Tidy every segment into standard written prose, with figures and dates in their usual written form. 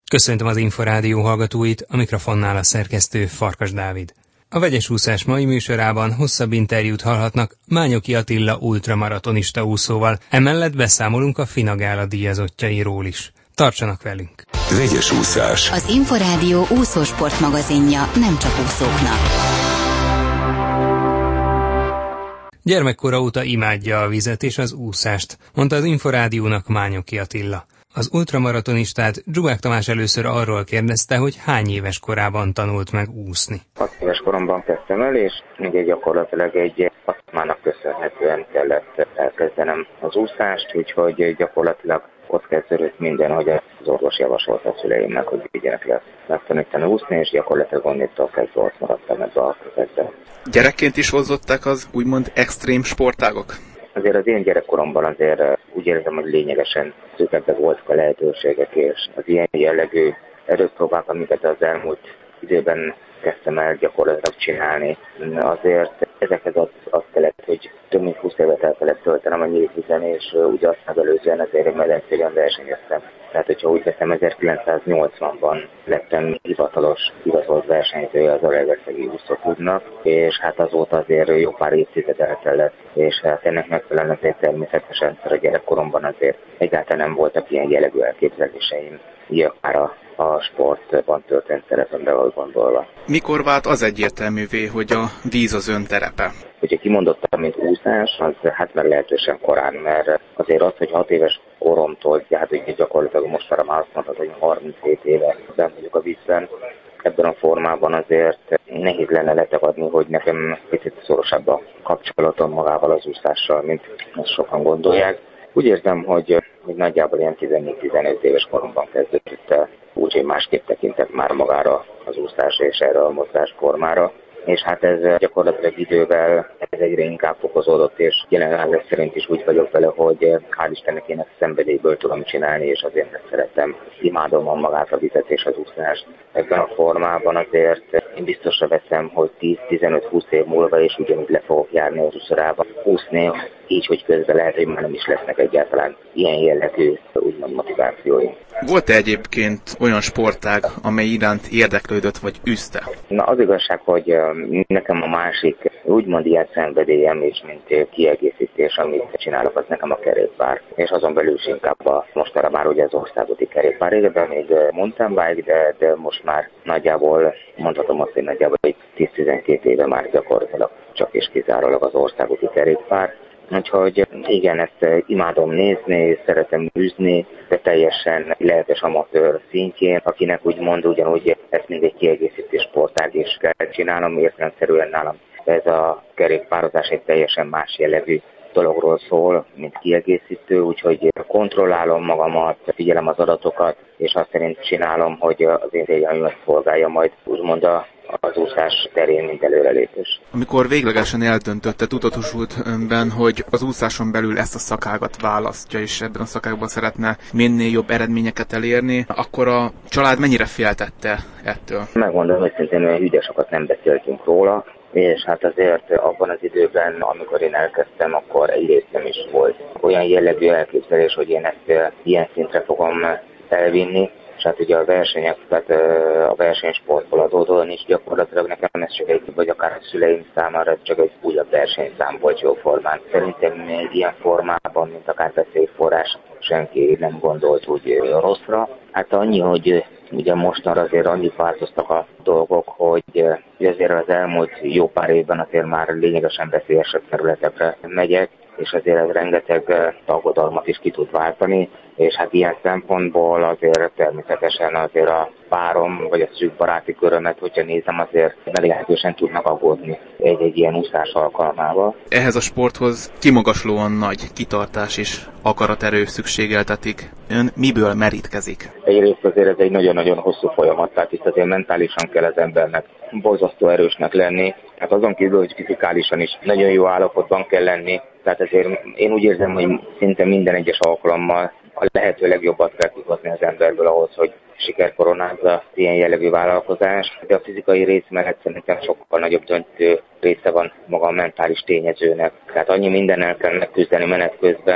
Köszöntöm az Inforádió hallgatóit, a mikrofonnál a szerkesztő Farkas Dávid. A Vegyes úszás mai műsorában hosszabb interjút hallhatnak Mányoki Attila ultramaratonista úszóval, emellett beszámolunk a Finagála díjazottjairól is. Tartsanak velünk! Vegyes úszás. Az Inforádió úszósport magazinja nem csak úszóknak. Gyermekkora óta imádja a vizet és az úszást, mondta az Inforádiónak Mányoki Attila. Az ultramaratonistát Dzsubák Tamás először arról kérdezte, hogy hány éves korában tanult meg úszni. 6 éves koromban kezdtem el, és ugye gyakorlatilag egy asztmának köszönhetően kellett elkezdenem az úszást, úgyhogy gyakorlatilag ott kezdődött minden, hogy az orvos javasolta a szüleimnek, hogy vigyenek le megtanítani úszni, és gyakorlatilag onnétól kezdve ott maradtam ebbe a közben. Gyerekként is hozzották az úgymond extrém sportágok? Azért az én gyerekkoromban azért úgy érzem, hogy lényegesen szűkebbek voltak a lehetőségek, és az ilyen jellegű erőpróbák, amiket az elmúlt időben kezdtem el gyakorlatilag csinálni. Azért ezekhez azt kellett, hogy több mint 20 évet el kellett töltenem a nyíltvizen, és ugye azt megelőzően azért egy medencében versenyeztem. Tehát, hogyha úgy veszem, 1980-ban lettem hivatalos versenyzője az Zalaegerszegi úszóklubnak, és hát azóta azért jó pár évtized eltellett, és hát ennek megfelelően azért természetesen a gyerekkoromban azért egyáltalán nem voltak ilyen jellegű elképzeléseim, így akár a sportban történt szerepemre gondolva. Mikor vált az egyértelművé, hogy a víz az ön terepe? Hogyha kimondottam, mint úszás, az hát meglehetősen korán, mert azért az, hogy 6 éves koromtól, hát ugye gyakorlatilag most már azt mondhatod, hogy 37 éve benn vagyok a vízben, ebben a formában azért nehéz lenne letagadni, hogy nekem picit szorosabb a kapcsolatom magával az úszással, mint azt sokan gondolják. Úgy érzem, hogy nagyjából ilyen 14-15 éves koromban kezdődött el, úgyhogy másképp tekintek már magára az úszás és erre a mozgásformára. És hát ez gyakorlatilag idővel ez egyre inkább fokozódott, és jelenleg szerint is úgy vagyok vele, hogy hál' Istennek én ezt szenvedélyből tudom csinálni, és azért megszerettem, imádom magát a vizet és az úszást. Ebben a formában azért én biztosra veszem, hogy 10-15-20 év múlva is ugyanúgy le fogok járni az úszodába úszni, így, hogy közben lehet, hogy már nem is lesznek egyáltalán ilyen jellegű úgymond motivációim. Volt-e egyébként olyan sportág, amely iránt érdeklődött vagy űzte? Na, az igazság, hogy nekem a másik úgymond ilyen szenvedélyem is, mint kiegészítés, amit csinálok, az nekem a kerékpár. És azon belül is inkább mostanra már ugye az országúti kerékpár. Régebben még mountain bike, de most már nagyjából, mondhatom azt, hogy nagyjából 10-12 éve már gyakorlatilag csak és kizárólag az országúti kerékpár. Úgyhogy igen, ezt imádom nézni, szeretem űzni, de teljesen lelkes amatőr szintjén, akinek úgymond ugyanúgy ezt még egy kiegészítő sportág is kell csinálnom, értelemszerűen nálam ez a kerékpározás egy teljesen más jellegű dologról szól, mint kiegészítő, úgyhogy kontrollálom magamat, figyelem az adatokat, és azt szerint csinálom, hogy az én céljaimat szolgálja majd úgymond az úszás terén, mint előrelépés. Amikor véglegesen eldöntötte, tudatosult önben, hogy az úszáson belül ezt a szakágat választja, és ebben a szakágban szeretne minél jobb eredményeket elérni, akkor a család mennyire féltette ettől? Megmondom őszintén, hogy hüde sokat nem beszéltünk róla, és hát azért abban az időben, amikor én elkezdtem, akkor egyrészt nem is volt olyan jellegű elképzelés, hogy én ezt ilyen szintre fogom elvinni. És hát ugye a versenyek, tehát a versenysportból adódóan is gyakorlatilag nekem ez csak egy, vagy akár a szüleim számára csak egy újabb versenyszám volt jóformán. Szerintem ilyen formában, mint akár beszédforrás, senki nem gondolt úgy rosszra. Hát annyi, hogy ugye mostanra azért annyit változtak a dolgok, hogy azért az elmúlt jó pár évben azért már lényegesen veszélyesebb területekre megyek, és azért ez rengeteg aggodalmat is ki tud váltani, és hát ilyen szempontból azért természetesen azért a párom, vagy a szűk baráti körömet, hogyha nézem, azért meglehetősen tudnak aggódni egy ilyen úszás alkalmával. Ehhez a sporthoz kimagaslóan nagy kitartás és akaraterő szükségeltetik. Ön miből merítkezik? Egyrészt azért ez egy nagyon-nagyon hosszú folyamat, tehát itt azért mentálisan kell az embernek borzasztó erősnek lenni, hát azon kívül, hogy fizikálisan is nagyon jó állapotban kell lenni, tehát azért én úgy érzem, hogy szinte minden egyes alkalommal a lehető legjobbat kell kihozni az emberből ahhoz, hogy siker koronázza ilyen jellegű vállalkozás, de a fizikai rész mellett szerintem sokkal nagyobb döntő része van maga a mentális tényezőnek. Tehát annyi mindennel kell megküzdeni menet közben,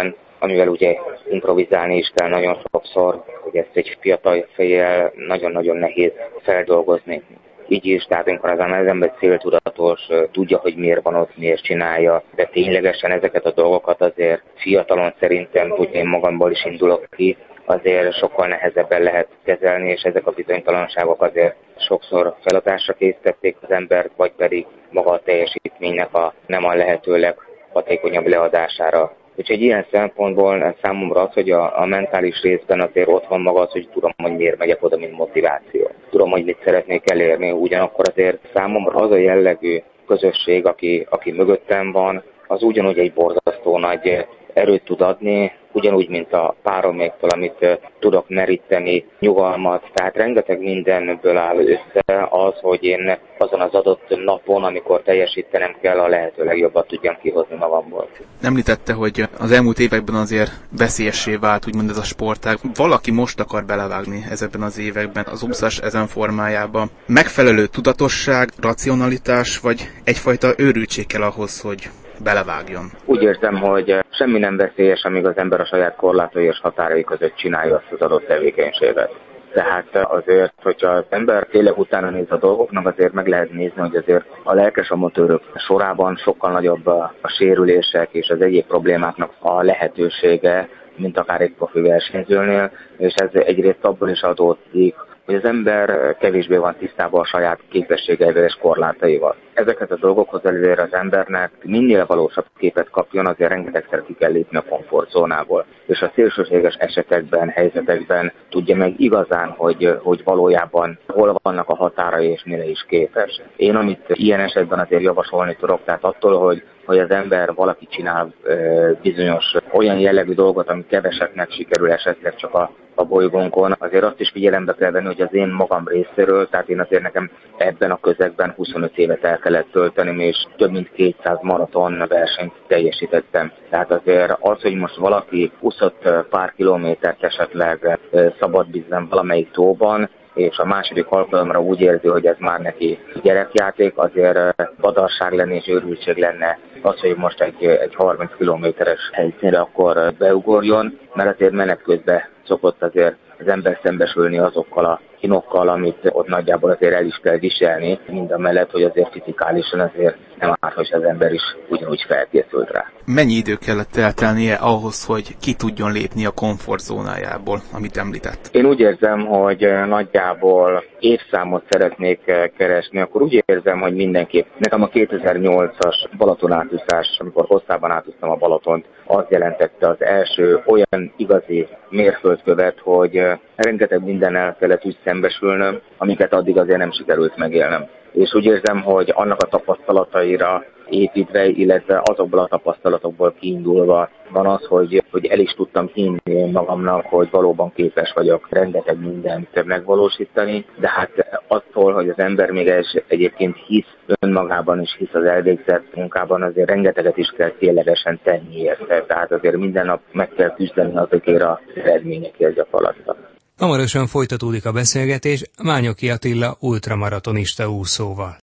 amivel ugye improvizálni is kell nagyon sokszor, hogy ezt egy fiatal fejjel nagyon-nagyon nehéz feldolgozni. Így is, tehát amikor az ember céltudatos, tudja, hogy miért van ott, miért csinálja, de ténylegesen ezeket a dolgokat azért fiatalon szerintem, hogy én magamból is indulok ki, azért sokkal nehezebben lehet kezelni, és ezek a bizonytalanságok azért sokszor feladásra készítették az embert, vagy pedig maga a teljesítménynek nem a lehető leghatékonyabb leadására. Úgyhogy ilyen szempontból számomra az, hogy a mentális részben azért ott van maga az, hogy tudom, hogy miért megyek oda, mint motiváció. Tudom, hogy mit szeretnék elérni, ugyanakkor azért számomra az a jellegű közösség, aki mögöttem van, az ugyanúgy egy borzasztó nagy erőt tud adni, ugyanúgy, mint a pároméktól, amit tudok meríteni, nyugalmat, tehát rengeteg mindenből áll össze az, hogy én azon az adott napon, amikor teljesítenem kell, a lehető legjobbat tudjam kihozni magamból. Említette, hogy az elmúlt években azért veszélyessé vált, úgymond ez a sportág. Valaki most akar belevágni ezekben az években az úszás ezen formájában. Megfelelő tudatosság, racionalitás, vagy egyfajta őrültség kell ahhoz, hogy belevágjon? Úgy érzem, hogy semmi nem veszélyes, amíg az ember a saját korlátai és határai között csinálja azt az adott tevékenységet. Tehát azért, hogyha az ember tényleg utána néz a dolgoknak, azért meg lehet nézni, hogy azért a lelkes amatőrök sorában sokkal nagyobb a sérülések és az egyéb problémáknak a lehetősége, mint akár egy profi versenyzőnél, és ez egyrészt abból is adódik, hogy az ember kevésbé van tisztában a saját képességeivel és korlátaival. Ezeket a dolgokhoz előre az embernek minél valósabb képet kapjon, azért rengetegszer ki kell lépni a komfortzónából. És a szélsőséges esetekben, helyzetekben tudja meg igazán, hogy valójában hol vannak a határai és mire is képes. Én amit ilyen esetben azért javasolni tudok, tehát attól, hogy az ember valaki csinál bizonyos olyan jellegű dolgot, ami keveseknek sikerül esetleg csak a bolygónkon, azért azt is figyelembe kell venni, hogy az én magam részéről, tehát én azért nekem ebben a közegben 25 évet el kellett töltenem, és több mint 200 maraton versenyt teljesítettem. Tehát azért az, hogy most valaki úszott pár kilométert esetleg szabad vízben valamelyik tóban, és a második alkalomra úgy érzi, hogy ez már neki gyerekjáték, azért badarság lenne és őrültség lenne az, hogy most egy 30 kilométeres helyszínre akkor beugorjon, mert azért menet közben szokott azért az ember szembesülni azokkal a hinokkal, amit ott nagyjából azért el is kell viselni, mindamellett, hogy azért fizikálisan azért nem árt, hogy az ember is ugyanúgy felkészült rá. Mennyi idő kellett eltelnie ahhoz, hogy ki tudjon lépni a komfortzónájából, amit említett? Én úgy érzem, hogy nagyjából évszámot szeretnék keresni, akkor úgy érzem, hogy mindenképp. Nekem a 2008-as Balaton átúszás, amikor hosszában átúsztam a Balatont, az jelentette az első olyan igazi mérföldkövet, hogy rengeteg mindennel kellett úgy szembesülnöm, amiket addig azért nem sikerült megélnem. És úgy érzem, hogy annak a tapasztalataira építve, illetve azokból a tapasztalatokból kiindulva van az, hogy el is tudtam hinni magamnak, hogy valóban képes vagyok rengeteg mindent megvalósítani, de hát attól, hogy az ember még egyébként hisz önmagában és hisz az elvégzett munkában, azért rengeteget is kell ténylegesen tenni érte. Tehát azért minden nap meg kell küzdeni azokért az eredményekért gyakorlatilag. Hamarosan folytatódik a beszélgetés Mányoki Attila ultramaratonista úszóval.